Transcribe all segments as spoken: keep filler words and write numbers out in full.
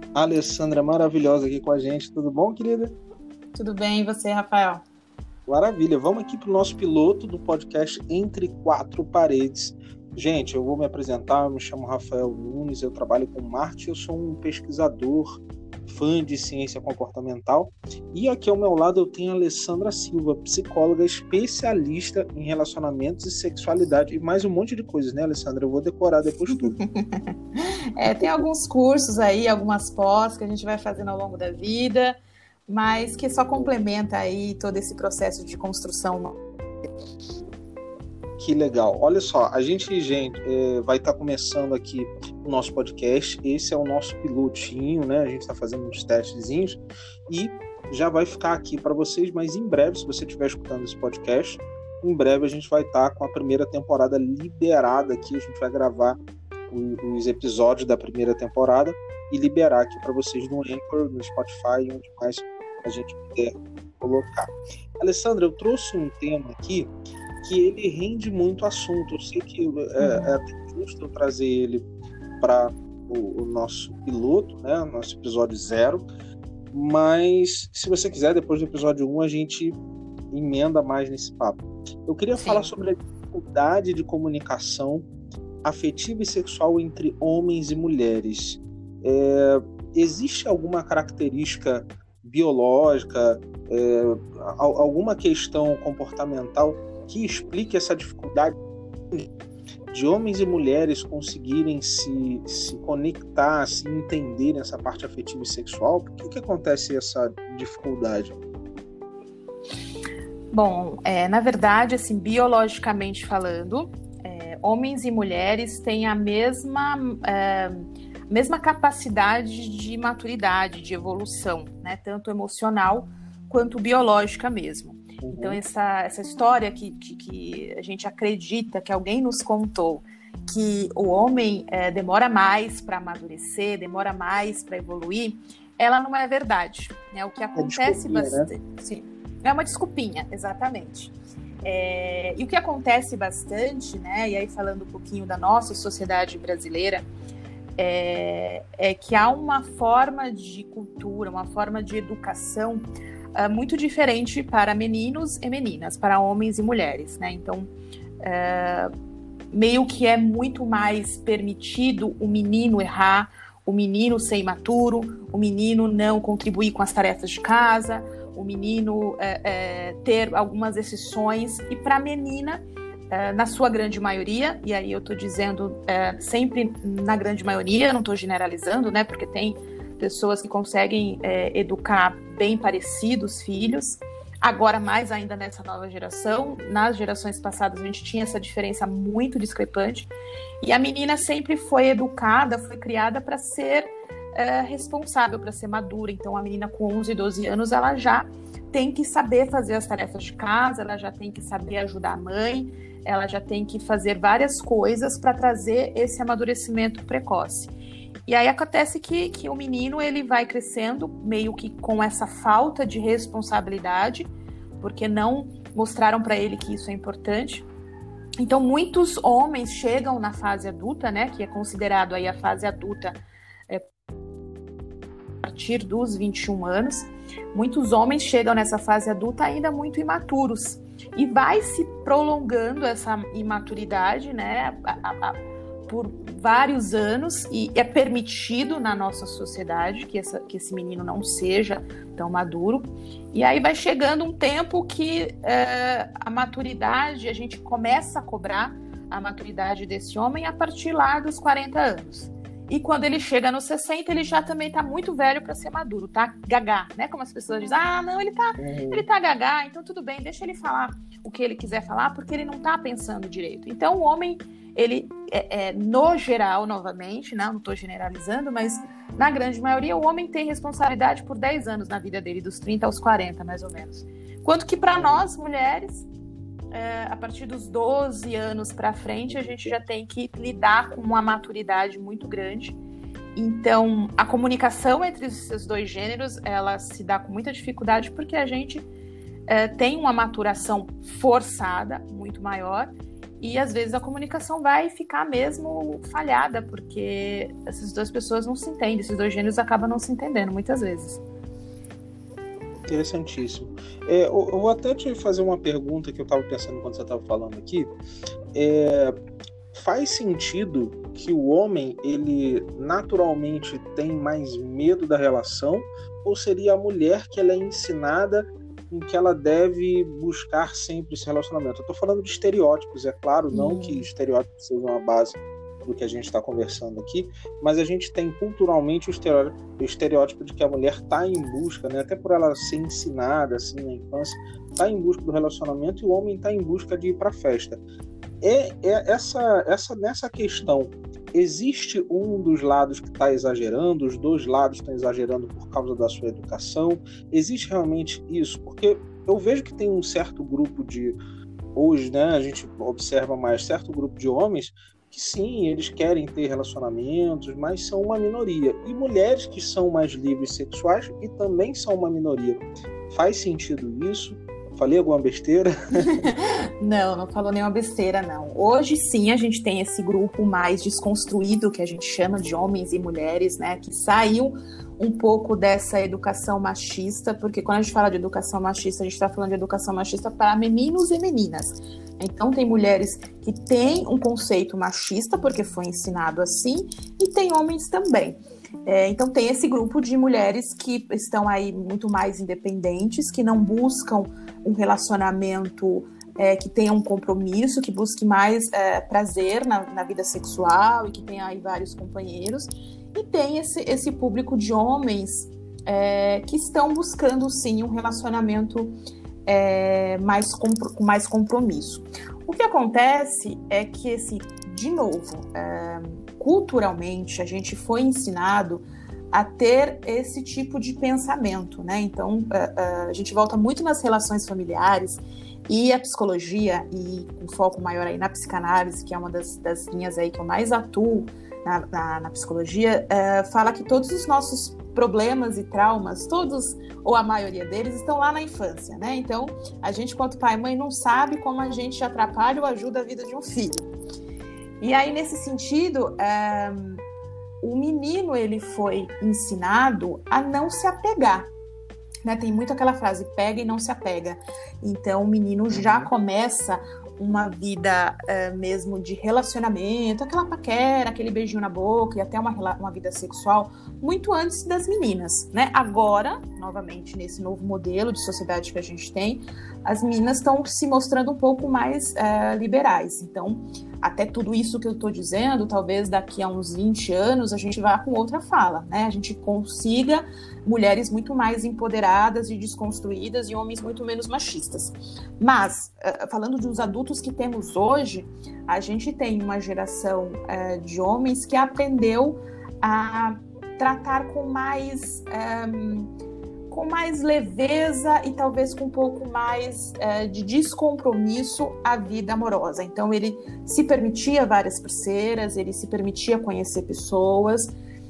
A Alessandra maravilhosa aqui com a gente. Tudo bom, querida? Tudo bem, e você, Rafael? Maravilha. Vamos aqui para o nosso piloto do podcast Entre Quatro Paredes. Gente, eu vou me apresentar. Eu me chamo Rafael Nunes, eu trabalho com marketing, eu sou um pesquisador, fã de ciência comportamental. E aqui ao meu lado eu tenho a Alessandra Silva, psicóloga especialista em relacionamentos e sexualidade. E mais um monte de coisas, né, Alessandra? Eu vou decorar depois tudo. É, tem alguns cursos aí, algumas pós que a gente vai fazendo ao longo da vida, mas que só complementa aí todo esse processo de construção. Que legal. Olha só, a gente, gente, é, vai estar tá começando aqui o nosso podcast. Esse é o nosso pilotinho, né? A gente está fazendo uns testezinhos e já vai ficar aqui para vocês, mas em breve, se você estiver escutando esse podcast, em breve a gente vai estar tá com a primeira temporada liberada aqui. A gente vai gravar os episódios da primeira temporada e liberar aqui para vocês no Anchor, no Spotify, onde mais a gente puder colocar. Alessandra, eu trouxe um tema aqui que ele rende muito assunto. Eu sei que é, é até justo eu trazer ele para o, o nosso piloto, né, o nosso episódio zero, mas se você quiser, depois do episódio um, a gente emenda mais nesse papo. Eu queria Sim. falar sobre a dificuldade de comunicação afetiva e sexual entre homens e mulheres. É, existe alguma característica biológica, é, alguma questão comportamental que explique essa dificuldade de homens e mulheres conseguirem se, se conectar, se entender nessa parte afetiva e sexual? Por que, que acontece essa dificuldade? Bom, é, na verdade, assim, biologicamente falando, homens e mulheres têm a mesma, é, mesma capacidade de maturidade, de evolução, né? Tanto emocional quanto biológica mesmo. Uhum. Então, essa, essa história que, que, que a gente acredita, que alguém nos contou, que o homem é, demora mais para amadurecer, demora mais para evoluir, ela não é verdade, né? O que acontece é bastante... Né? Sim, é uma desculpinha, exatamente. É, e o que acontece bastante, né, e aí falando um pouquinho da nossa sociedade brasileira, é, é que há uma forma de cultura, uma forma de educação é, muito diferente para meninos e meninas, para homens e mulheres, né? Então, é, meio que é muito mais permitido o menino errar, o menino ser imaturo, o menino não contribuir com as tarefas de casa, o menino é, é, ter algumas exceções, e para a menina, é, na sua grande maioria, e aí eu estou dizendo é, sempre na grande maioria, não estou generalizando, né, porque tem pessoas que conseguem é, educar bem parecidos filhos, agora mais ainda nessa nova geração. Nas gerações passadas a gente tinha essa diferença muito discrepante, e a menina sempre foi educada, foi criada para ser É, responsável, para ser madura. Então a menina com onze, doze anos, ela já tem que saber fazer as tarefas de casa, ela já tem que saber ajudar a mãe, ela já tem que fazer várias coisas para trazer esse amadurecimento precoce. E aí acontece que, que o menino ele vai crescendo meio que com essa falta de responsabilidade, porque não mostraram para ele que isso é importante. Então muitos homens chegam na fase adulta, né, que é considerado aí a fase adulta a partir dos vinte e um anos, muitos homens chegam nessa fase adulta ainda muito imaturos, e vai se prolongando essa imaturidade, né, a, a, a, por vários anos, e é permitido na nossa sociedade que, essa, que esse menino não seja tão maduro, e aí vai chegando um tempo que é, a maturidade, a gente começa a cobrar a maturidade desse homem a partir lá dos quarenta anos. E quando ele chega nos sessenta, ele já também tá muito velho para ser maduro, tá gagá, né? Como as pessoas dizem, ah, não, ele tá, ele tá gagá, então tudo bem, deixa ele falar o que ele quiser falar, porque ele não tá pensando direito. Então o homem, ele, é, é, no geral, novamente, não, não tô generalizando, mas na grande maioria, o homem tem responsabilidade por dez anos na vida dele, dos trinta aos quarenta, mais ou menos. Quanto que para nós, mulheres, É, a partir dos doze anos para frente, a gente já tem que lidar com uma maturidade muito grande. Então, a comunicação entre esses dois gêneros, ela se dá com muita dificuldade, porque a gente é, tem uma maturação forçada, muito maior, e às vezes a comunicação vai ficar mesmo falhada, porque essas duas pessoas não se entendem, esses dois gêneros acabam não se entendendo muitas vezes. Interessantíssimo. É, eu, eu vou até te fazer uma pergunta que eu estava pensando enquanto você estava falando aqui. É, faz sentido que o homem, ele naturalmente tem mais medo da relação, ou seria a mulher que ela é ensinada em que ela deve buscar sempre esse relacionamento? Eu estou falando de estereótipos, é claro, não hum. que estereótipos sejam a base do que a gente está conversando aqui, mas a gente tem culturalmente o estereótipo, o estereótipo de que a mulher está em busca, né? Até por ela ser ensinada assim na infância, está em busca do relacionamento, e o homem está em busca de ir para a festa. É, é essa, essa, nessa questão, existe um dos lados que está exagerando, os dois lados estão exagerando por causa da sua educação? Existe realmente isso? Porque eu vejo que tem um certo grupo de, hoje, né, a gente observa mais certo grupo de homens que sim, eles querem ter relacionamentos, mas são uma minoria. E mulheres que são mais livres sexuais e também são uma minoria. Faz sentido isso? Falei alguma besteira? Não, não falou nenhuma besteira, não. Hoje, sim, a gente tem esse grupo mais desconstruído, que a gente chama de homens e mulheres, né, que saiu um pouco dessa educação machista, porque quando a gente fala de educação machista, a gente está falando de educação machista para meninos e meninas. Então, tem mulheres que têm um conceito machista, porque foi ensinado assim, e tem homens também. É, então, tem esse grupo de mulheres que estão aí muito mais independentes, que não buscam um relacionamento é, que tenha um compromisso, que busque mais é, prazer na, na vida sexual e que tenha aí vários companheiros. E tem esse, esse público de homens é, que estão buscando, sim, um relacionamento é, mais com mais compromisso. O que acontece é que, esse, de novo, é, culturalmente, a gente foi ensinado a ter esse tipo de pensamento, né? Então, a, a gente volta muito nas relações familiares, e a psicologia, e com foco maior aí na psicanálise, que é uma das, das linhas aí que eu mais atuo na, na, na psicologia, é, fala que todos os nossos problemas e traumas, todos, ou a maioria deles, estão lá na infância, né? Então, a gente, quanto pai e mãe, não sabe como a gente atrapalha ou ajuda a vida de um filho. E aí, nesse sentido, é, o menino, ele foi ensinado a não se apegar, né? Tem muito aquela frase, pega e não se apega. Então, o menino já começa uma vida uh, mesmo de relacionamento, aquela paquera, aquele beijinho na boca e até uma, uma vida sexual muito antes das meninas, né? Agora, novamente, nesse novo modelo de sociedade que a gente tem, as meninas estão se mostrando um pouco mais uh, liberais. Então, até tudo isso que eu estou dizendo, talvez daqui a uns vinte anos a gente vá com outra fala, né? A gente consiga mulheres muito mais empoderadas e desconstruídas e homens muito menos machistas. Mas, falando de uns adultos que temos hoje, a gente tem uma geração uh, de homens que aprendeu a tratar com mais... Um, com mais leveza e talvez com um pouco mais é, de descompromisso a vida amorosa. Então, ele se permitia várias parceiras, ele se permitia conhecer pessoas,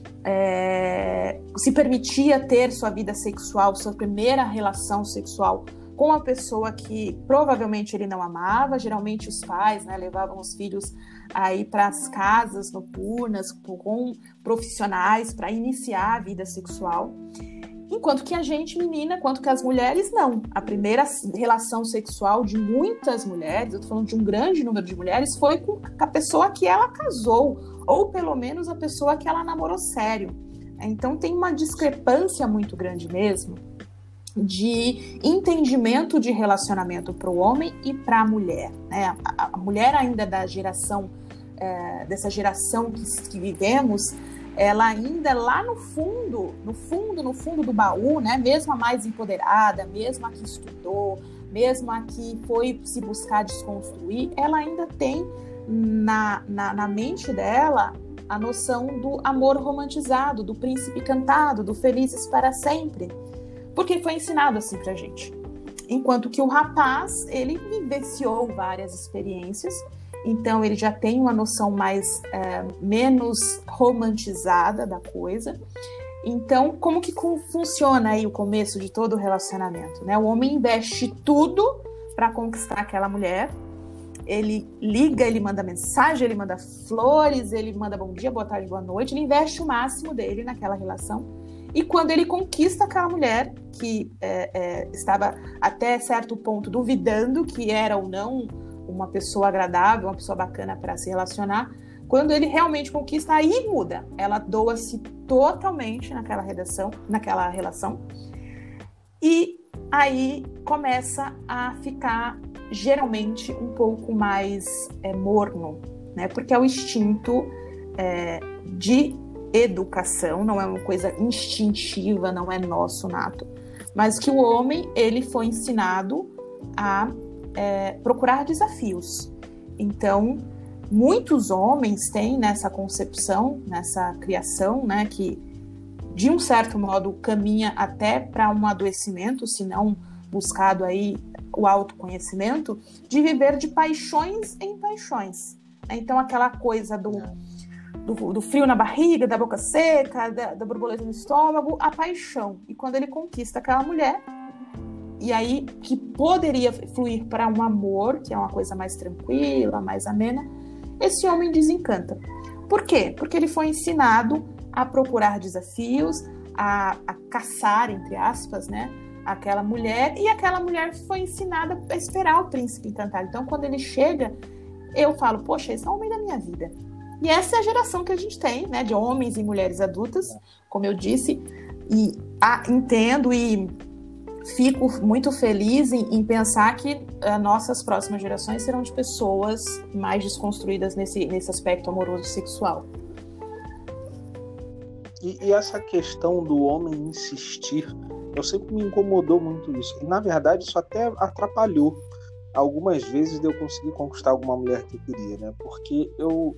é, se permitia ter sua vida sexual, sua primeira relação sexual com uma pessoa que provavelmente ele não amava. Geralmente os pais, né, levavam os filhos aí para as casas noturnas com profissionais para iniciar a vida sexual. Enquanto que a gente, menina, quanto que as mulheres, não. A primeira relação sexual de muitas mulheres, eu tô falando de um grande número de mulheres, foi com a pessoa que ela casou, ou pelo menos a pessoa que ela namorou sério. Então tem uma discrepância muito grande mesmo de entendimento de relacionamento para o homem e para a mulher, né? A, a mulher ainda da geração, é, dessa geração que, que vivemos, ela ainda lá no fundo, no fundo, no fundo do baú, né? Mesmo a mais empoderada, mesmo a que estudou, mesmo a que foi se buscar desconstruir, ela ainda tem na, na, na mente dela a noção do amor romantizado, do príncipe cantado, do felizes para sempre, porque foi ensinado assim pra gente. Enquanto que o rapaz, ele vivenciou várias experiências, então ele já tem uma noção mais, é, menos romantizada da coisa. Então, como que funciona aí o começo de todo o relacionamento, né? O homem investe tudo para conquistar aquela mulher, ele liga, ele manda mensagem, ele manda flores, ele manda bom dia, boa tarde, boa noite, ele investe o máximo dele naquela relação. E quando ele conquista aquela mulher, que é, é, estava até certo ponto duvidando que era ou não uma pessoa agradável, uma pessoa bacana para se relacionar, quando ele realmente conquista, aí muda. Ela doa-se totalmente naquela redação, naquela relação. E aí começa a ficar, geralmente, um pouco mais é, morno, né? Porque é o instinto é, de educação, não é uma coisa instintiva, não é nosso nato, mas que o homem, ele foi ensinado a é, procurar desafios. Então, muitos homens têm nessa concepção, nessa criação, né, que de um certo modo caminha até para um adoecimento, se não buscado aí o autoconhecimento, de viver de paixões em paixões. Então, aquela coisa do Do, do frio na barriga, da boca seca, da, da borboleta no estômago, a paixão. E quando ele conquista aquela mulher, e aí que poderia fluir para um amor, que é uma coisa mais tranquila, mais amena, esse homem desencanta. Por quê? Porque ele foi ensinado a procurar desafios, a, a caçar, entre aspas, né, aquela mulher, e aquela mulher foi ensinada a esperar o príncipe encantado. Então, quando ele chega, eu falo, poxa, esse é o homem da minha vida. E essa é a geração que a gente tem, né, de homens e mulheres adultas, como eu disse, e ah, entendo e fico muito feliz em, em pensar que uh, nossas próximas gerações serão de pessoas mais desconstruídas nesse, nesse aspecto amoroso sexual. E, e essa questão do homem insistir, eu sempre me incomodou muito isso. E, na verdade, isso até atrapalhou algumas vezes de eu conseguir conquistar alguma mulher que eu queria, né? Porque eu...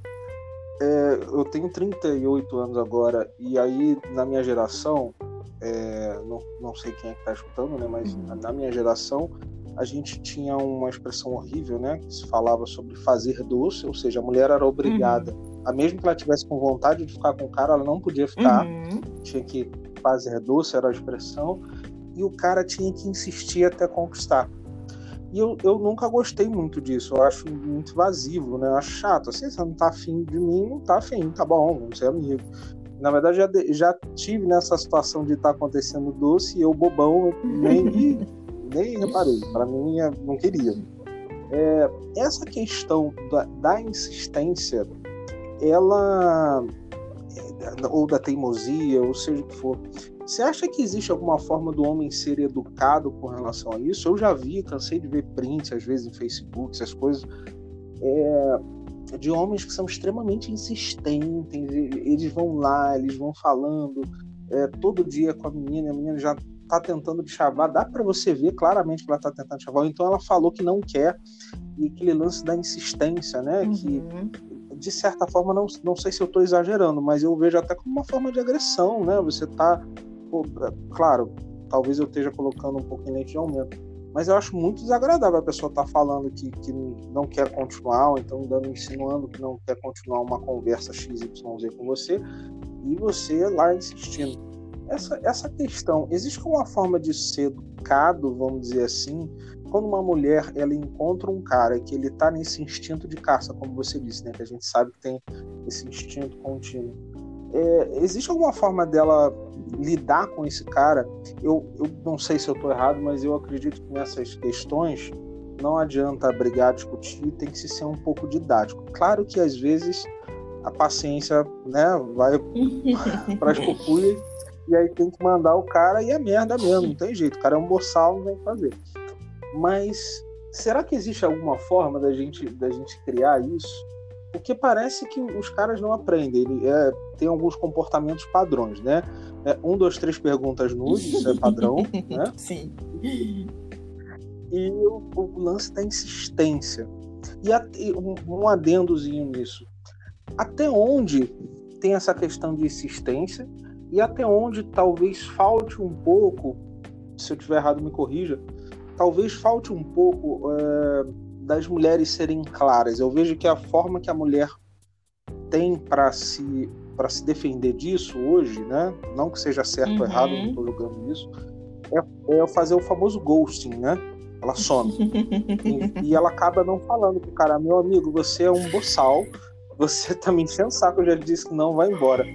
É, eu tenho trinta e oito anos agora, e aí na minha geração, é, não, não sei quem é que está escutando, né, mas uhum. na minha geração a gente tinha uma expressão horrível, né, que se falava sobre fazer doce, ou seja, a mulher era obrigada, uhum. a mesmo que ela tivesse com vontade de ficar com o cara, ela não podia ficar, uhum. tinha que fazer doce, era a expressão, e o cara tinha que insistir até conquistar. E eu, eu nunca gostei muito disso, eu acho muito invasivo, né? Eu acho chato, assim, você não tá afim de mim, não tá afim, tá bom, vamos ser amigos. Na verdade, já, já tive nessa situação de estar tá acontecendo doce e eu, bobão, nem, nem reparei, pra mim, eu não queria. É, essa questão da, da insistência, ela, ou da teimosia, ou seja o que for, você acha que existe alguma forma do homem ser educado com relação a isso? Eu já vi, cansei de ver prints, às vezes, em Facebook, essas coisas, é, de homens que são extremamente insistentes, eles vão lá, eles vão falando é, todo dia com a menina, a menina já está tentando te chavar, dá para você ver claramente que ela está tentando te chavar, então ela falou que não quer, e aquele lance da insistência, né, uhum. que de certa forma, não, não sei se eu estou exagerando, mas eu vejo até como uma forma de agressão, né, você está... Claro, talvez eu esteja colocando um pouco em lente de aumento, mas eu acho muito desagradável a pessoa estar tá falando que, que não quer continuar, ou então dando, insinuando que não quer continuar uma conversa X Y Z com você, e você lá insistindo. Essa, essa questão, existe uma forma de ser educado, vamos dizer assim, quando uma mulher ela encontra um cara que ele está nesse instinto de caça, como você disse, né, que a gente sabe que tem esse instinto contínuo. É, existe alguma forma dela lidar com esse cara? Eu, eu não sei se eu estou errado, mas eu acredito que nessas questões não adianta brigar, discutir, tem que se ser um pouco didático. Claro que às vezes a paciência, né, vai para as cucuias e aí tem que mandar o cara e é merda mesmo, não tem jeito, o cara é um boçal, não tem o que fazer. Mas será que existe alguma forma da gente, da gente criar isso? Porque parece que os caras não aprendem. Ele é, tem alguns comportamentos padrões, né? É, um, dois, três perguntas nudes, isso é padrão, né? Sim. E o, o lance da insistência. E, a, e um, um adendozinho nisso. Até onde tem essa questão de insistência e até onde talvez falte um pouco, se eu estiver errado me corrija, talvez falte um pouco... É, das mulheres serem claras. Eu vejo que a forma que a mulher tem para se, para se defender disso hoje, né? Não que seja certo uhum. ou errado, não estou julgando isso, é, é fazer o famoso ghosting, né? ela some. e, e ela acaba não falando pro cara, meu amigo, você é um boçal, você tá me enchendo o saco, eu já disse que não, vai embora.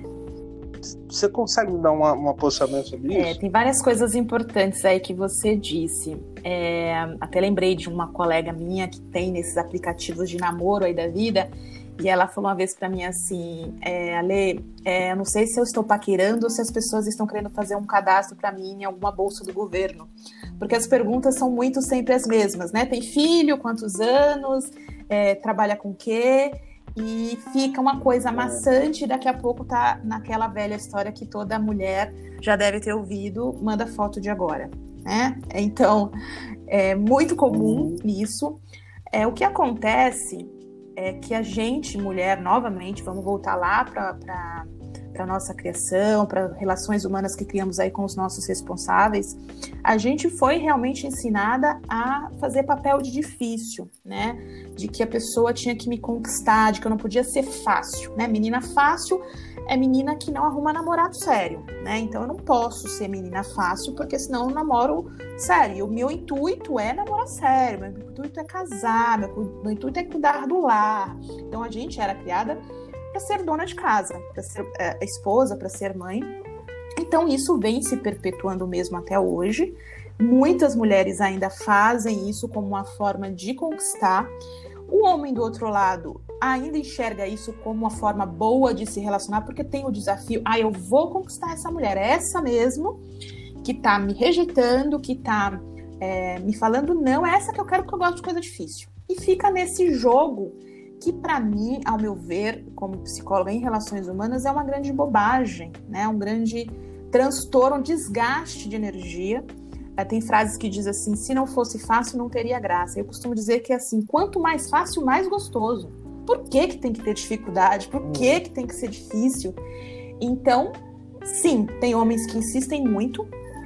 Você consegue me dar uma, uma posicionamento sobre isso? É, tem várias coisas importantes aí que você disse. É, até lembrei de uma colega minha que tem nesses aplicativos de namoro aí da vida, e ela falou uma vez pra mim assim, é, Ale, é, eu não sei se eu estou paquerando ou se as pessoas estão querendo fazer um cadastro pra mim em alguma bolsa do governo, porque as perguntas são muito sempre as mesmas, né? Tem filho, quantos anos, é, trabalha com o quê? E fica uma coisa maçante, e daqui a pouco tá naquela velha história que toda mulher já deve ter ouvido, manda foto de agora, né? Então, é muito comum isso. É, o que acontece é que a gente, mulher, novamente, vamos voltar lá para a nossa criação, para relações humanas que criamos aí com os nossos responsáveis, a gente foi realmente ensinada a fazer papel de difícil, né? De que a pessoa tinha que me conquistar, de que eu não podia ser fácil, né? Menina fácil é menina que não arruma namorado sério, né? Então eu não posso ser menina fácil, porque senão eu namoro sério. E o meu intuito é namorar sério, meu intuito é casar, meu, meu intuito é cuidar do lar. Então a gente era criada para ser dona de casa, para ser é, esposa, para ser mãe. Então isso vem se perpetuando mesmo até hoje. Muitas mulheres ainda fazem isso como uma forma de conquistar. O homem do outro lado ainda enxerga isso como uma forma boa de se relacionar, porque tem o desafio, ah, eu vou conquistar essa mulher, essa mesmo, que tá me rejeitando, que tá é, me falando não, é essa que eu quero porque eu gosto de coisa difícil. E fica nesse jogo que, para mim, ao meu ver, como psicóloga em relações humanas, é uma grande bobagem, né? Um grande transtorno, um desgaste de energia. É, tem frases que dizem assim, se não fosse fácil, não teria graça. Eu costumo dizer que, assim, quanto mais fácil, mais gostoso. Por que que tem que ter dificuldade? Por que que tem que ser difícil? Então, sim, tem homens que insistem muito,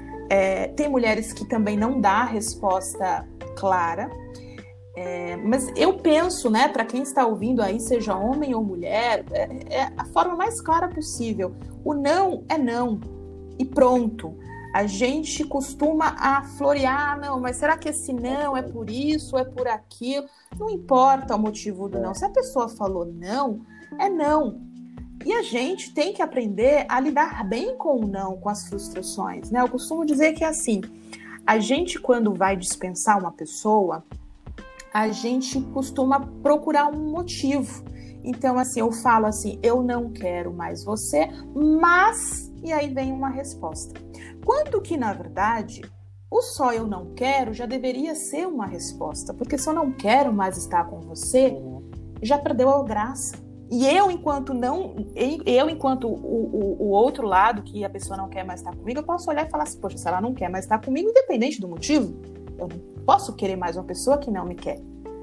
é, tem mulheres que também não dá a resposta clara. É, mas eu penso, né, para quem está ouvindo aí, seja homem ou mulher, é, é a forma mais clara possível. O não é não e pronto. A gente costuma a florear, não, mas será que esse não é por isso, é por aquilo? Não importa o motivo do não. Se a pessoa falou não, é não. E a gente tem que aprender a lidar bem com o não, com as frustrações, né? Eu costumo dizer que é assim, a gente quando vai dispensar uma pessoa, a gente costuma procurar um motivo. Então, assim, eu falo assim, eu não quero mais você, mas... E aí vem uma resposta. Quando que, na verdade, o só eu não quero já deveria ser uma resposta. Porque se eu não quero mais estar com você, já perdeu a graça. E eu, enquanto não... Eu, enquanto o, o, o outro lado, que a pessoa não quer mais estar comigo, eu posso olhar e falar assim, poxa, se ela não quer mais estar comigo, independente do motivo, eu não posso querer mais uma pessoa que não me quer.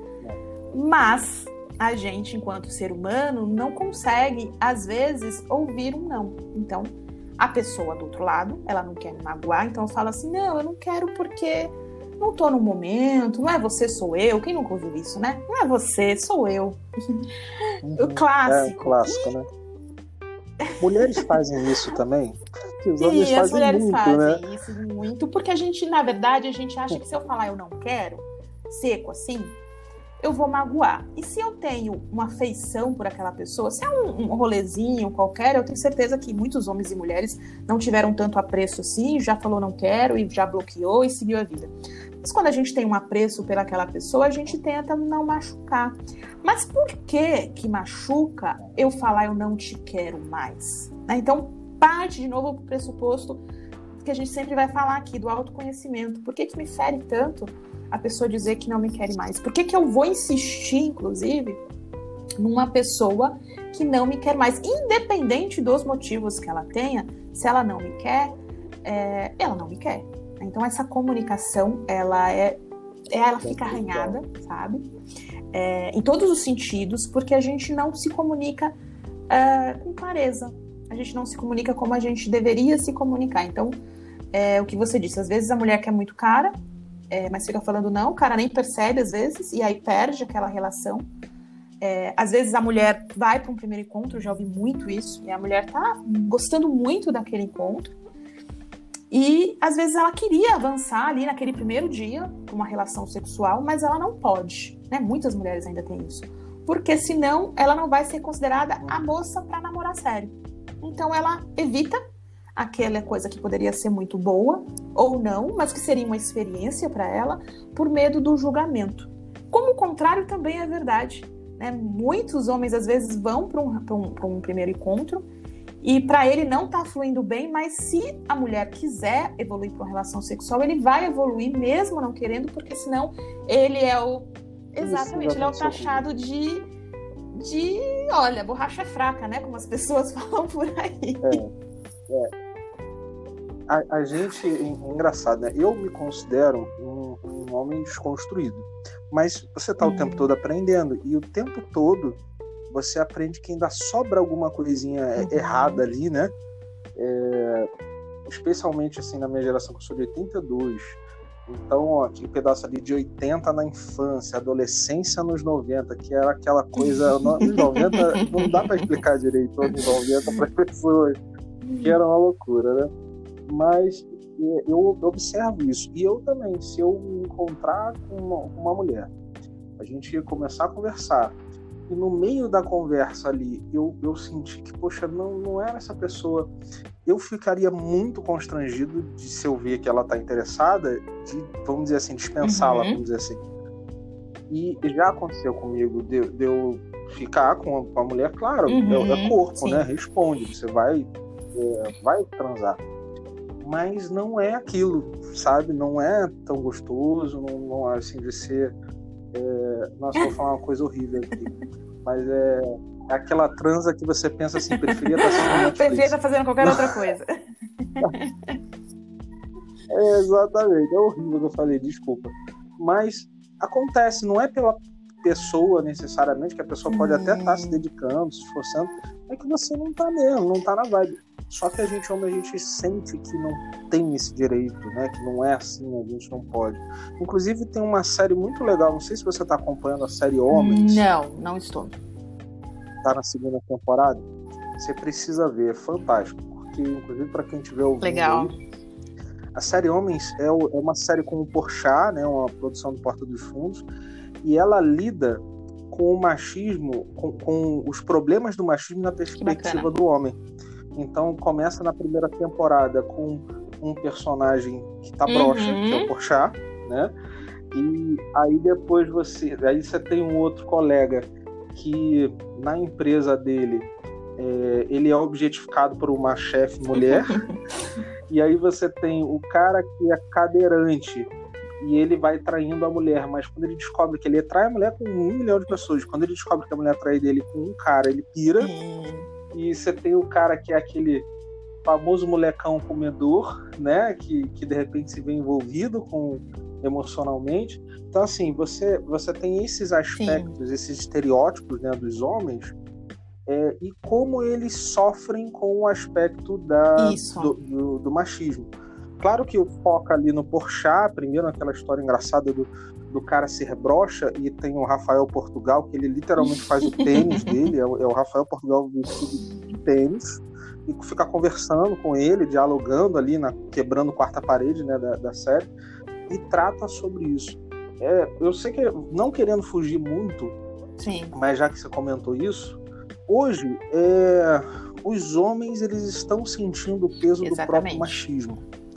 Mas a gente, enquanto ser humano, não consegue, às vezes, ouvir um não. Então, a pessoa do outro lado, ela não quer me magoar, então eu falo assim, não, eu não quero porque não tô no momento, não é você, sou eu. Quem nunca ouviu isso, né? Não é você, sou eu. Uhum. O clássico. É, o clássico, né? Mulheres fazem isso também? Que os homens Sim, fazem as mulheres muito, fazem né? isso muito, porque a gente, na verdade, a gente acha que se eu falar eu não quero, seco assim, eu vou magoar. E se eu tenho uma afeição por aquela pessoa, se é um, um rolezinho qualquer, eu tenho certeza que muitos homens e mulheres não tiveram tanto apreço assim, já falou não quero e já bloqueou e seguiu a vida. Mas quando a gente tem um apreço pelaquela pessoa, a gente tenta não machucar. Mas por que que machuca eu falar eu não te quero mais? Né? Então, parte de novo do pressuposto que a gente sempre vai falar aqui, do autoconhecimento. Por que que me fere tanto a pessoa dizer que não me quer mais? Por que que eu vou insistir, inclusive, numa pessoa que não me quer mais? Independente dos motivos que ela tenha, se ela não me quer, é, ela não me quer. Então, essa comunicação, ela, é, ela fica arranhada, sabe? É, em todos os sentidos, porque a gente não se comunica é, com clareza. A gente não se comunica como a gente deveria se comunicar. Então, é, o que você disse, às vezes a mulher quer muito cara, É, mas fica falando não, o cara nem percebe às vezes, e aí perde aquela relação. É, às vezes a mulher vai para um primeiro encontro, já ouvi muito isso, e a mulher tá gostando muito daquele encontro, E, às vezes, ela queria avançar ali naquele primeiro dia com uma relação sexual, mas ela não pode, né? Muitas mulheres ainda têm isso. Porque, senão, ela não vai ser considerada a moça para namorar sério. Então, ela evita aquela coisa que poderia ser muito boa, ou não, mas que seria uma experiência para ela, por medo do julgamento. Como o contrário também é verdade, né? Muitos homens, às vezes, vão para um, para um, para um primeiro encontro e para ele não tá fluindo bem, mas se a mulher quiser evoluir para uma relação sexual, ele vai evoluir mesmo não querendo, porque senão ele é o... Exatamente, ele é o taxado de... de, olha, borracha fraca, né? Como as pessoas falam por aí. É, é. A, a gente, é engraçado, né? Eu me considero um, um homem desconstruído, mas você tá hum. o tempo todo aprendendo, e o tempo todo você aprende que ainda sobra alguma coisinha uhum. errada ali, né? É, especialmente assim na minha geração, que eu sou de oitenta e dois. Então, ó, aquele pedaço ali de oitenta na infância, adolescência nos noventa, que era aquela coisa... Nos noventa, não dá para explicar direito nos noventa para as pessoas, que era uma loucura, né? Mas eu observo isso. E eu também, se eu me encontrar com uma, uma mulher, a gente começar a conversar, e no meio da conversa ali, eu, eu senti que, poxa, não, não era essa pessoa. Eu ficaria muito constrangido de, se eu ver que ela está interessada, de, vamos dizer assim, dispensá-la, uhum. vamos dizer assim. E já aconteceu comigo de, de eu ficar com a, com a mulher, claro, uhum, é, é corpo, sim. né? Responde, você vai, é, vai transar. Mas não é aquilo, sabe? Não é tão gostoso, não, não é assim de ser... É... Nossa, vou falar uma coisa horrível aqui, mas é, é aquela transa que você pensa assim, preferia estar assistindo Netflix. Preferia estar fazendo qualquer outra coisa. É, exatamente, é horrível o que eu falei, desculpa. Mas acontece, não é pela pessoa necessariamente, que a pessoa pode hum. até estar se dedicando, se esforçando, é que você não tá mesmo, não tá na vibe. Só que a gente, homem, a gente sente que não tem esse direito, né? Que não é assim, a gente não pode. Inclusive, tem uma série muito legal, não sei se você está acompanhando a série Homens. Não, não estou. Tá na segunda temporada. Você precisa ver, é fantástico. Porque, inclusive, para quem tiver ouvindo legal. Aí, a série Homens é, o, é uma série com o Porchat, né? Uma produção do Porta dos Fundos, e ela lida com o machismo, com, com os problemas do machismo na perspectiva do homem. Então começa na primeira temporada com um personagem que tá broxa, uhum. que é o Porchat, né? E aí depois você, aí você tem um outro colega que na empresa dele é, ele é objetificado por uma chefe mulher. E aí você tem o cara que é cadeirante e ele vai traindo a mulher, mas quando ele descobre que ele trai a mulher com um milhão de pessoas, quando ele descobre que a mulher trai dele com um cara, ele pira. Uhum. E você tem o cara que é aquele famoso molecão comedor, né? Que, que de repente se vê envolvido com, emocionalmente. Então, assim, você, você tem esses aspectos, sim. esses estereótipos, né, dos homens, é, e como eles sofrem com o aspecto da, do, do, do machismo. Claro que foca ali no Porchat, primeiro naquela história engraçada do, do cara ser broxa, e tem o Rafael Portugal, que ele literalmente faz o tênis dele, é o, é o Rafael Portugal vestido de tênis, e fica conversando com ele, dialogando ali, na, quebrando quarta parede, né, da, da série, e trata sobre isso. É, eu sei que, não querendo fugir muito, sim. mas já que você comentou isso, hoje, é, os homens eles estão sentindo o peso Exatamente. do próprio machismo.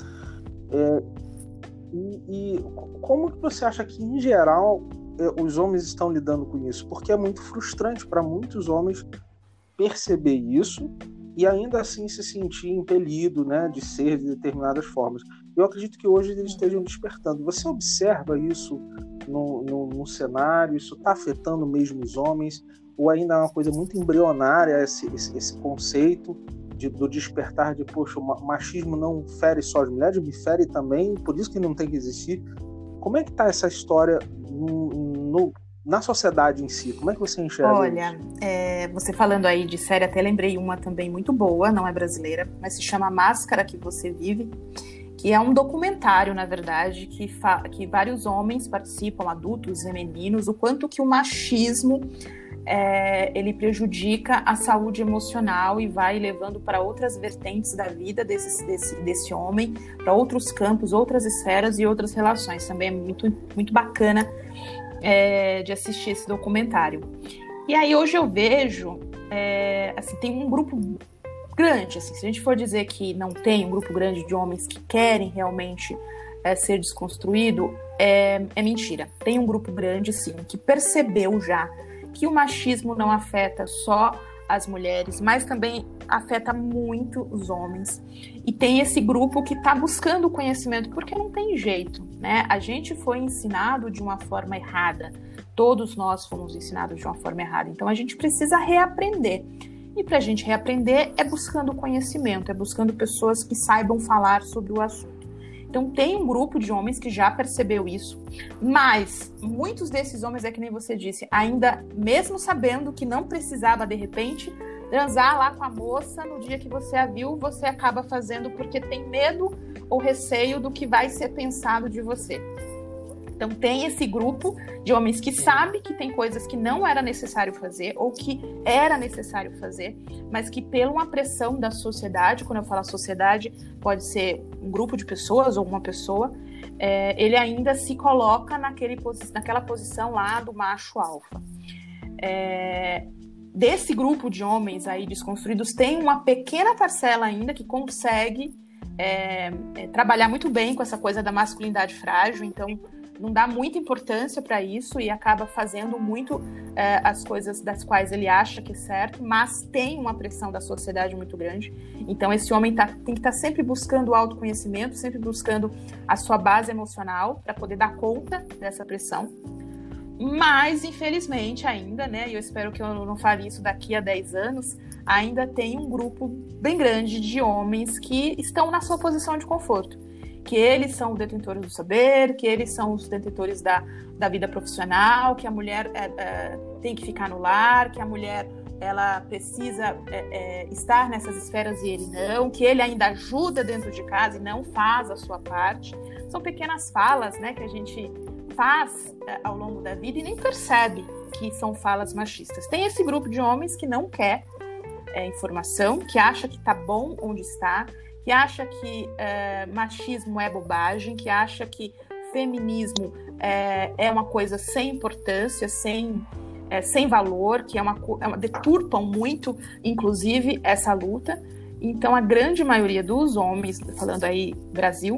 É, e, e como que você acha que, em geral, é, os homens estão lidando com isso? Porque é muito frustrante para muitos homens perceber isso e ainda assim se sentir impelido, né, de ser de determinadas formas. Eu acredito que hoje eles estejam despertando. Você observa isso no, no, no cenário? Isso está afetando mesmo os homens? Ou ainda é uma coisa muito embrionária esse, esse, esse conceito de, do despertar de, poxa, o machismo não fere só as mulheres, me fere também, por isso que não tem que existir. Como é que está essa história no, no, na sociedade em si? Como é que você enxerga Olha, isso? É, você falando aí de série, até lembrei uma também muito boa, não é brasileira, mas se chama Máscara que Você Vive, que é um documentário, na verdade, que, fa- que vários homens participam, adultos e meninos, o quanto que o machismo é, ele prejudica a saúde emocional e vai levando para outras vertentes da vida desse, desse, desse homem, para outros campos, outras esferas e outras relações. Também é muito, muito bacana é, de assistir esse documentário. E aí hoje eu vejo, é, assim, tem um grupo grande, assim, se a gente for dizer que não tem um grupo grande de homens que querem realmente é, ser desconstruído, é, é mentira. Tem um grupo grande, sim, que percebeu já que o machismo não afeta só as mulheres, mas também afeta muito os homens. E tem esse grupo que está buscando o conhecimento, porque não tem jeito, né? A gente foi ensinado de uma forma errada. Todos nós fomos ensinados de uma forma errada. Então a gente precisa reaprender. E para a gente reaprender é buscando conhecimento, é buscando pessoas que saibam falar sobre o assunto. Então tem um grupo de homens que já percebeu isso, mas muitos desses homens, é que nem você disse, ainda mesmo sabendo que não precisava de repente transar lá com a moça no dia que você a viu, você acaba fazendo porque tem medo ou receio do que vai ser pensado de você. Então tem esse grupo de homens que sabe que tem coisas que não era necessário fazer ou que era necessário fazer, mas que pela uma pressão da sociedade, quando eu falo sociedade, pode ser um grupo de pessoas ou uma pessoa, é, ele ainda se coloca naquele, naquela posição lá do macho alfa. É, desse grupo de homens aí desconstruídos, tem uma pequena parcela ainda que consegue é, é, trabalhar muito bem com essa coisa da masculinidade frágil, então não dá muita importância para isso e acaba fazendo muito é, as coisas das quais ele acha que é certo, mas tem uma pressão da sociedade muito grande. Então esse homem tá, tem que estar tá sempre buscando o autoconhecimento, sempre buscando a sua base emocional para poder dar conta dessa pressão. Mas, infelizmente, ainda, né, e eu espero que eu não fale isso daqui a dez anos, ainda tem um grupo bem grande de homens que estão na sua posição de conforto. Que eles são os detentores do saber, que eles são os detentores da, da vida profissional, que a mulher é, é, tem que ficar no lar, que a mulher ela precisa é, é, estar nessas esferas e ele não, que ele ainda ajuda dentro de casa e não faz a sua parte. São pequenas falas, né, que a gente faz é, ao longo da vida e nem percebe que são falas machistas. Tem esse grupo de homens que não quer é, informação, que acha que está bom onde está, que acha que é, machismo é bobagem, que acha que feminismo é, é uma coisa sem importância, sem, é, sem valor, que é uma, é uma, deturpam muito, inclusive, essa luta. Então, a grande maioria dos homens, falando aí Brasil,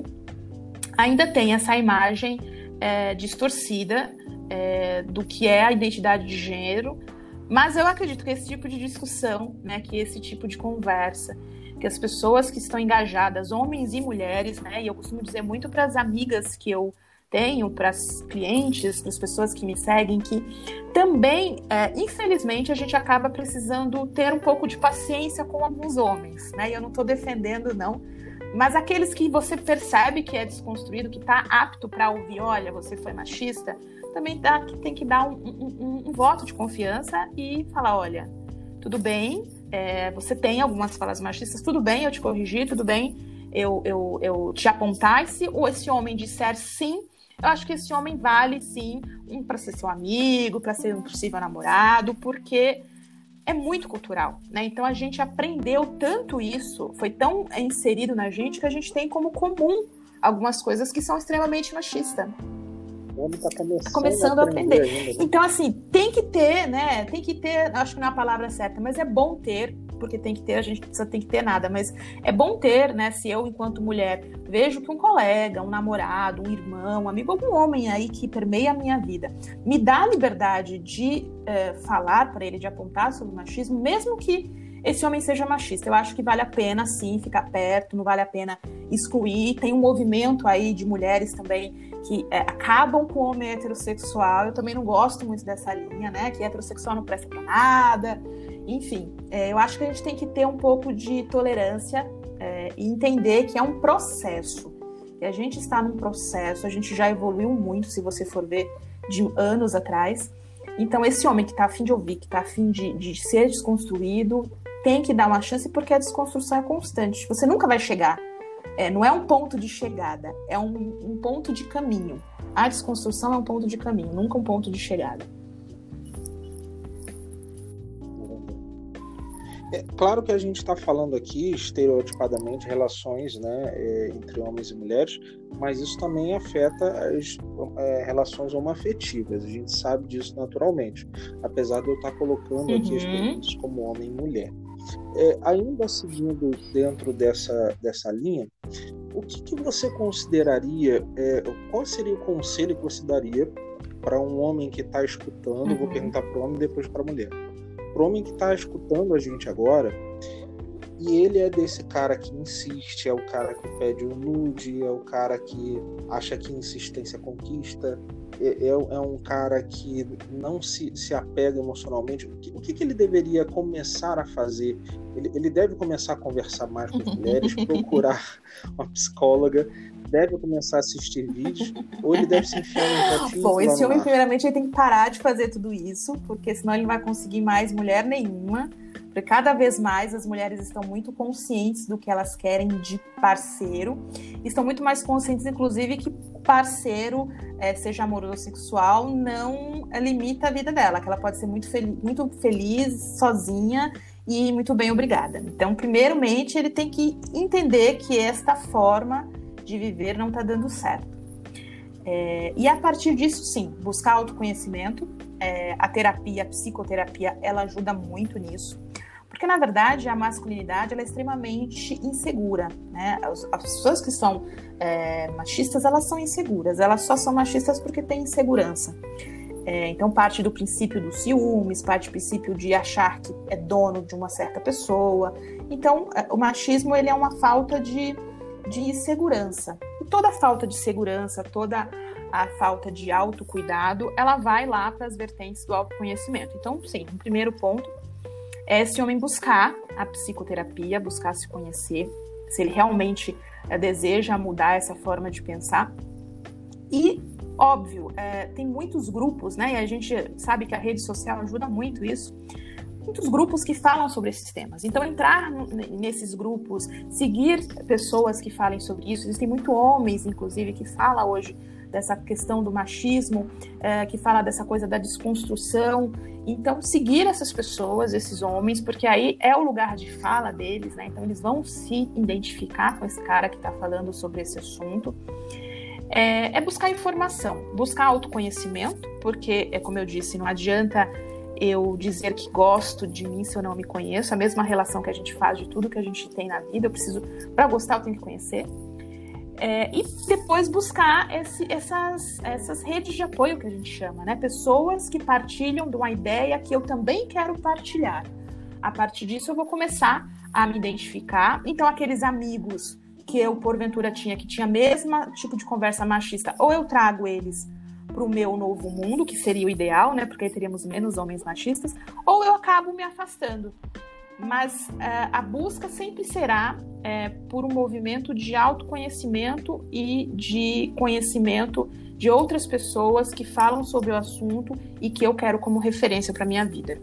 ainda tem essa imagem é, distorcida é, do que é a identidade de gênero, mas eu acredito que esse tipo de discussão, né, que esse tipo de conversa, que as pessoas que estão engajadas, homens e mulheres, né, e eu costumo dizer muito para as amigas que eu tenho, para as clientes, para as pessoas que me seguem, que também, é, infelizmente, a gente acaba precisando ter um pouco de paciência com alguns homens, né, e eu não estou defendendo, não, mas aqueles que você percebe que é desconstruído, que está apto para ouvir, olha, você foi machista, também dá, tem que dar um, um, um, um voto de confiança e falar, olha, tudo bem, é, você tem algumas falas machistas, tudo bem eu te corrigir, tudo bem eu, eu, eu te apontar, e se ou esse homem disser sim, eu acho que esse homem vale sim um, para ser seu amigo, para ser um possível namorado, porque é muito cultural, né? Então a gente aprendeu tanto isso, foi tão inserido na gente que a gente tem como comum algumas coisas que são extremamente machistas. O homem tá começando, tá começando a aprender. aprender. Ainda, né? Então, assim, tem que ter, né? Tem que ter, acho que não é a palavra certa, mas é bom ter, porque tem que ter, a gente precisa tem que ter nada, mas é bom ter, né? Se eu, enquanto mulher, vejo que um colega, um namorado, um irmão, um amigo, algum homem aí que permeia a minha vida, me dá a liberdade de é, falar para ele, de apontar sobre o machismo, mesmo que esse homem seja machista. Eu acho que vale a pena, sim, ficar perto, não vale a pena excluir. Tem um movimento aí de mulheres também que é, acabam com o homem heterossexual. Eu também não gosto muito dessa linha, né? Que heterossexual não presta pra nada. Enfim, é, eu acho que a gente tem que ter um pouco de tolerância é, e entender que é um processo. Que a gente está num processo, a gente já evoluiu muito, se você for ver, de anos atrás. Então, esse homem que está a fim de ouvir, que está a fim de, de ser desconstruído, tem que dar uma chance, porque a desconstrução é constante. Você nunca vai chegar. É, não é um ponto de chegada, é um, um ponto de caminho. A desconstrução é um ponto de caminho, nunca um ponto de chegada. É claro que a gente está falando aqui, estereotipadamente, relações, né, é, entre homens e mulheres, mas isso também afeta as é, relações homoafetivas. A gente sabe disso naturalmente, apesar de eu estar colocando Uhum. aqui as perguntas como homem e mulher. É, ainda seguindo dentro dessa, dessa linha, o que, que você consideraria, é, qual seria o conselho que você daria para um homem que está escutando? Uhum. Vou perguntar para o homem e depois para a mulher. Para o homem que está escutando a gente agora, e ele é desse cara que insiste, é o cara que pede um nude, é o cara que acha que insistência conquista, é, é um cara que não se, se apega emocionalmente. O que, o que, que ele deveria começar a fazer? Ele, ele deve começar a conversar mais com as mulheres, procurar uma psicóloga, deve começar a assistir vídeos, ou ele deve se enfiar num potinho? Bom, esse homem, primeiramente, ele tem que parar de fazer tudo isso, porque senão ele não vai conseguir mais mulher nenhuma. Porque cada vez mais as mulheres estão muito conscientes do que elas querem de parceiro, estão muito mais conscientes, inclusive, que parceiro, é, seja amoroso ou sexual, não limita a vida dela, que ela pode ser muito feliz, muito feliz sozinha e muito bem obrigada. Então, primeiramente, ele tem que entender que esta forma de viver não está dando certo. É, e a partir disso, sim, buscar autoconhecimento. É, a terapia, a psicoterapia, ela ajuda muito nisso. Porque, na verdade, a masculinidade ela é extremamente insegura, né? As, as pessoas que são é, machistas, elas são inseguras. Elas só são machistas porque têm insegurança. É, então, parte do princípio dos ciúmes, parte do princípio de achar que é dono de uma certa pessoa. Então, o machismo ele é uma falta de, de segurança. E toda falta de segurança, toda a falta de autocuidado, ela vai lá para as vertentes do autoconhecimento. Então, sim, o primeiro ponto é esse homem buscar a psicoterapia, buscar se conhecer, se ele realmente é, deseja mudar essa forma de pensar. E, óbvio, é, tem muitos grupos, né? E a gente sabe que a rede social ajuda muito isso. Muitos grupos que falam sobre esses temas. Então, entrar nesses grupos, seguir pessoas que falem sobre isso. Existem muitos homens, inclusive, que falam hoje dessa questão do machismo, é, que fala dessa coisa da desconstrução. Então, seguir essas pessoas, esses homens, porque aí é o lugar de fala deles, né? Então, eles vão se identificar com esse cara que está falando sobre esse assunto. É, é buscar informação, buscar autoconhecimento, porque, é como eu disse, não adianta eu dizer que gosto de mim se eu não me conheço. A mesma relação que a gente faz de tudo que a gente tem na vida, eu preciso, para gostar, eu tenho que conhecer. É, e depois buscar esse, essas, essas redes de apoio que a gente chama, né? Pessoas que partilham de uma ideia que eu também quero partilhar. A partir disso eu vou começar a me identificar. Então aqueles amigos que eu porventura tinha, que tinha o mesmo tipo de conversa machista, ou eu trago eles para o meu novo mundo, que seria o ideal, né? Porque aí teríamos menos homens machistas, ou eu acabo me afastando. Mas é, a busca sempre será é, por um movimento de autoconhecimento e de conhecimento de outras pessoas que falam sobre o assunto e que eu quero como referência para a minha vida.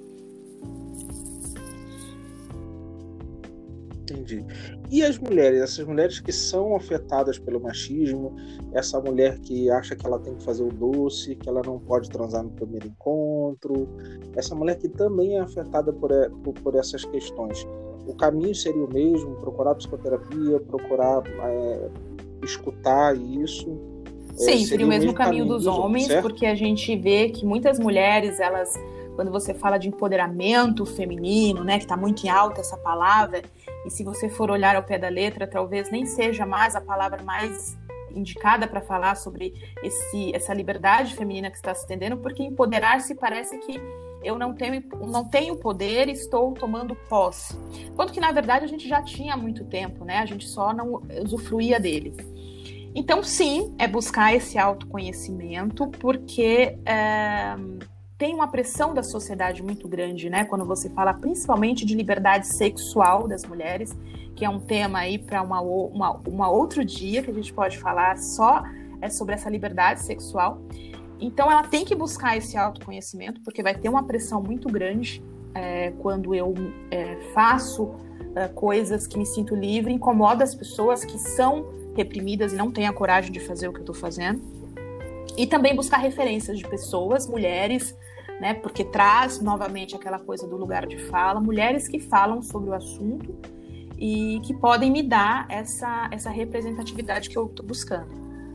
Entendi. E as mulheres, essas mulheres que são afetadas pelo machismo, essa mulher que acha que ela tem que fazer o doce, que ela não pode transar no primeiro encontro, essa mulher que também é afetada por, por, por essas questões, o caminho seria o mesmo? Procurar psicoterapia, procurar é, escutar isso? Sim, é, seria, seria o mesmo, mesmo caminho, caminho dos homens, certo? Porque a gente vê que muitas mulheres, elas, quando você fala de empoderamento feminino, né, que está muito em alta essa palavra, e se você for olhar ao pé da letra, talvez nem seja mais a palavra mais indicada para falar sobre esse, essa liberdade feminina que está se estendendo, porque empoderar-se parece que eu não tenho, não tenho poder e estou tomando posse. Quando que, na verdade, a gente já tinha há muito tempo, né? A gente só não usufruía dele. Então, sim, é buscar esse autoconhecimento, porque é, tem uma pressão da sociedade muito grande, né? Quando você fala principalmente de liberdade sexual das mulheres, que é um tema aí para uma, uma, uma outro dia que a gente pode falar só é, sobre essa liberdade sexual. Então, ela tem que buscar esse autoconhecimento, porque vai ter uma pressão muito grande é, quando eu é, faço é, coisas que me sinto livre, incomoda as pessoas que são reprimidas e não têm a coragem de fazer o que eu estou fazendo. E também buscar referências de pessoas, mulheres, né? Porque traz novamente aquela coisa do lugar de fala, mulheres que falam sobre o assunto e que podem me dar essa, essa representatividade que eu estou buscando.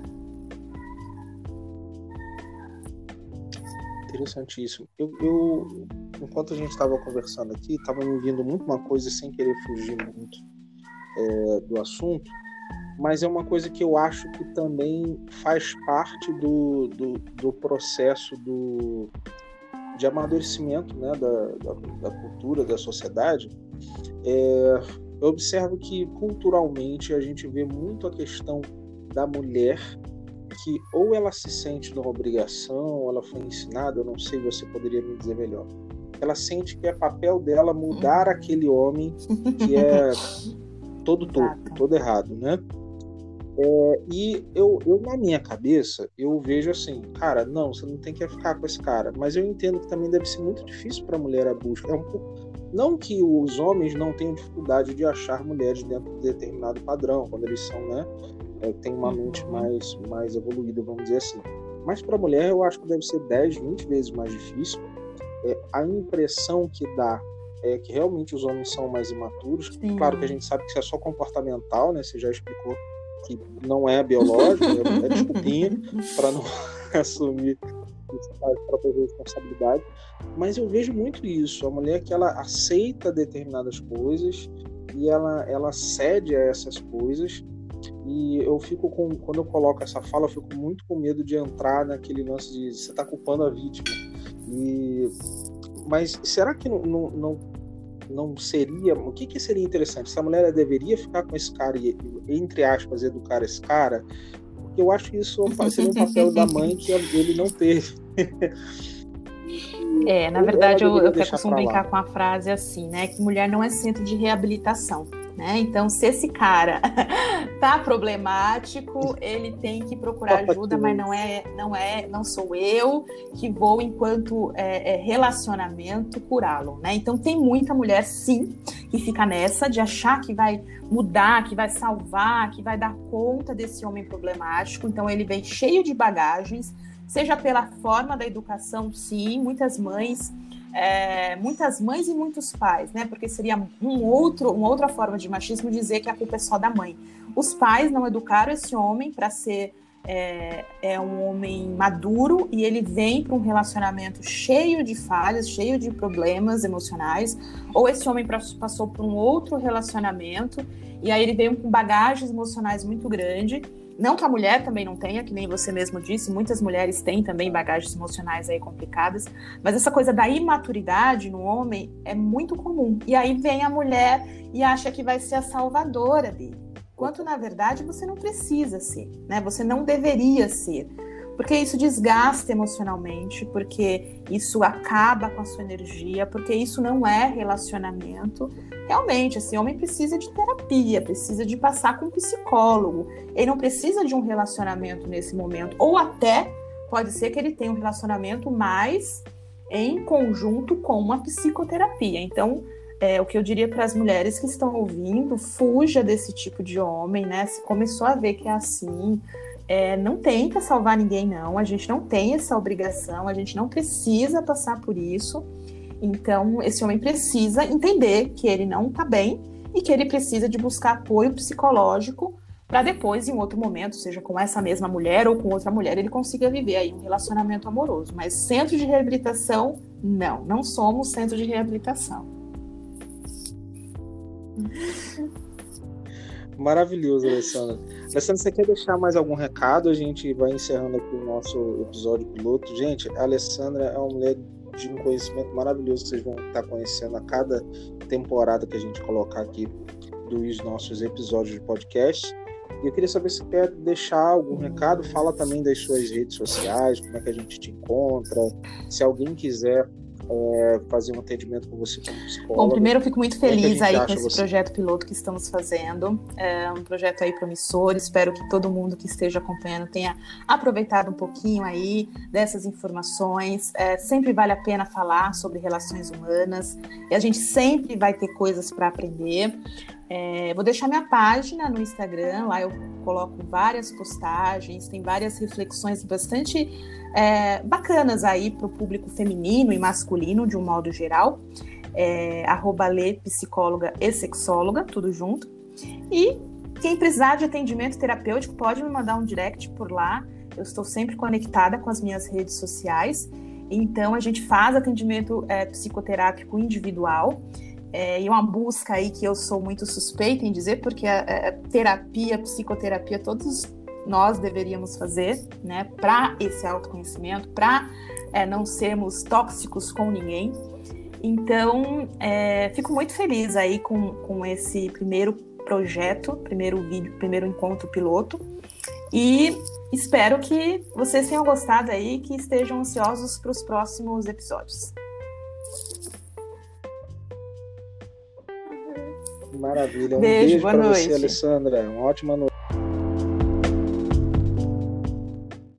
Interessantíssimo. Eu, eu, enquanto a gente estava conversando aqui, estava me vindo muito uma coisa sem querer fugir muito é, do assunto, mas é uma coisa que eu acho que também faz parte do, do, do processo do, de amadurecimento, né, da, da, da cultura, da sociedade. É, eu observo que culturalmente a gente vê muito a questão da mulher que ou ela se sente numa obrigação, ou ela foi ensinada, eu não sei, você poderia me dizer melhor. Ela sente que é papel dela mudar aquele homem que é todo torto, todo errado, né? É, e eu, eu, na minha cabeça, eu vejo assim, cara, não, você não tem que ficar com esse cara, mas eu entendo que também deve ser muito difícil para a mulher a busca. É um pouco... Não que os homens não tenham dificuldade de achar mulheres dentro de determinado padrão, quando eles são, né, é, tem uma mente mais, mais evoluída, vamos dizer assim. Mas para a mulher eu acho que deve ser dez, vinte vezes mais difícil. É, a impressão que dá é que realmente os homens são mais imaturos. Sim. Claro que a gente sabe que isso é só comportamental, né? Você já explicou que não é biológico, é, é desculpinha para não assumir as próprias responsabilidades. Mas eu vejo muito isso, a mulher que ela aceita determinadas coisas e ela, ela cede a essas coisas. E eu fico com, quando eu coloco essa fala, eu fico muito com medo de entrar naquele lance de você tá culpando a vítima. E, mas será que não, não, não, não seria, o que, que seria interessante? Se a mulher deveria ficar com esse cara e, entre aspas, educar esse cara? Porque eu acho que isso seria um papel da mãe que ele não teve. É, na verdade, eu, eu até costumo brincar com a frase assim, né? Que mulher não é centro de reabilitação, né? Então, se esse cara tá problemático, ele tem que procurar ajuda, mas não é, não é, não sou eu que vou, enquanto é, é, relacionamento, curá-lo, né? Então, tem muita mulher, sim, que fica nessa de achar que vai mudar, que vai salvar, que vai dar conta desse homem problemático. Então, ele vem cheio de bagagens, seja pela forma da educação, sim, muitas mães, é, muitas mães e muitos pais, né? Porque seria um outro, uma outra forma de machismo dizer que a culpa é só da mãe. Os pais não educaram esse homem para ser é, é um homem maduro e ele vem para um relacionamento cheio de falhas, cheio de problemas emocionais, ou esse homem passou por um outro relacionamento e aí ele veio com bagagens emocionais muito grandes. Não que a mulher também não tenha, que nem você mesmo disse, muitas mulheres têm também bagagens emocionais aí complicadas, mas essa coisa da imaturidade no homem é muito comum. E aí vem a mulher e acha que vai ser a salvadora dele, enquanto na verdade você não precisa ser, né? Você não deveria ser, porque isso desgasta emocionalmente, porque isso acaba com a sua energia, porque isso não é relacionamento. Realmente, esse homem precisa de terapia, precisa de passar com um psicólogo. Ele não precisa de um relacionamento nesse momento. Ou até pode ser que ele tenha um relacionamento mais em conjunto com uma psicoterapia. Então, é, o que eu diria para as mulheres que estão ouvindo, fuja desse tipo de homem, né? Se começou a ver que é assim, é, não tenta salvar ninguém, não. A gente não tem essa obrigação, a gente não precisa passar por isso. Então, esse homem precisa entender que ele não está bem e que ele precisa de buscar apoio psicológico para depois, em outro momento, seja com essa mesma mulher ou com outra mulher, ele consiga viver aí um relacionamento amoroso. Mas centro de reabilitação, não. Não somos centro de reabilitação. Maravilhoso, Alessandra. Alessandra, você quer deixar mais algum recado? A gente vai encerrando aqui o nosso episódio piloto. Gente, a Alessandra é uma mulher de um conhecimento maravilhoso que vocês vão estar conhecendo a cada temporada que a gente colocar aqui dos nossos episódios de podcast. E eu queria saber se quer deixar algum recado, fala também das suas redes sociais, como é que a gente te encontra, se alguém quiser é, fazer um atendimento com você como psicóloga. Bom, primeiro eu fico muito feliz é aí com esse você? projeto piloto que estamos fazendo, é um projeto aí promissor, espero que todo mundo que esteja acompanhando tenha aproveitado um pouquinho aí dessas informações, é, sempre vale a pena falar sobre relações humanas, e a gente sempre vai ter coisas para aprender. É, vou deixar minha página no Instagram, lá eu coloco várias postagens, tem várias reflexões bastante é, bacanas aí para o público feminino e masculino, de um modo geral. É, arroba Lê, psicóloga e sexóloga, tudo junto. E quem precisar de atendimento terapêutico pode me mandar um direct por lá. Eu estou sempre conectada com as minhas redes sociais. Então, a gente faz atendimento é, psicoterápico individual. É, e uma busca aí que eu sou muito suspeita em dizer, porque a, a terapia, psicoterapia, todos nós deveríamos fazer, né, para esse autoconhecimento, para é, não sermos tóxicos com ninguém. Então, é, fico muito feliz aí com, com esse primeiro projeto, primeiro vídeo, primeiro encontro piloto. E espero que vocês tenham gostado aí, que estejam ansiosos para os próximos episódios. Maravilha. Um beijo, beijo para você, Alessandra. Uma ótima noite.